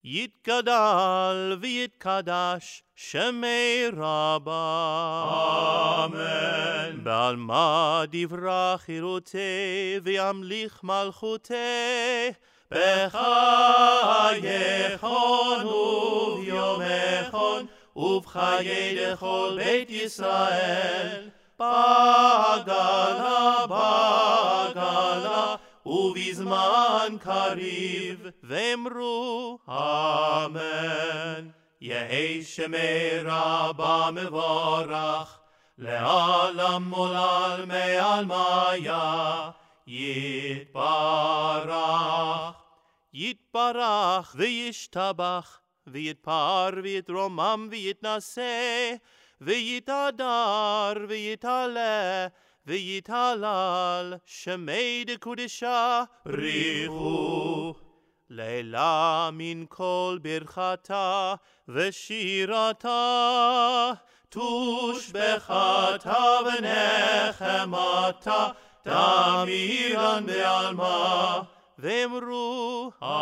יתגדל ויתקדש שמי רבה. אמן. בעל מה דברה חירותי וימליך מלכותי, בחייכון וביומכון ובחיי דכל בית ישראל, בגלה ובזמן קריב, ואמרו אמן. יהי שמי רבה מבורך, לעלם מולל מעלמיה, יתברך. יתברך וישתבח, ויתפאר ויתרומם ויתנשא, ויתהדר ויתעלה, ויתהלל שמי דקודשה בריחו. לילה מן כל ברכתה ושירתה, תושבחתה ונחמתה, תמירן בעלמה, ואמרו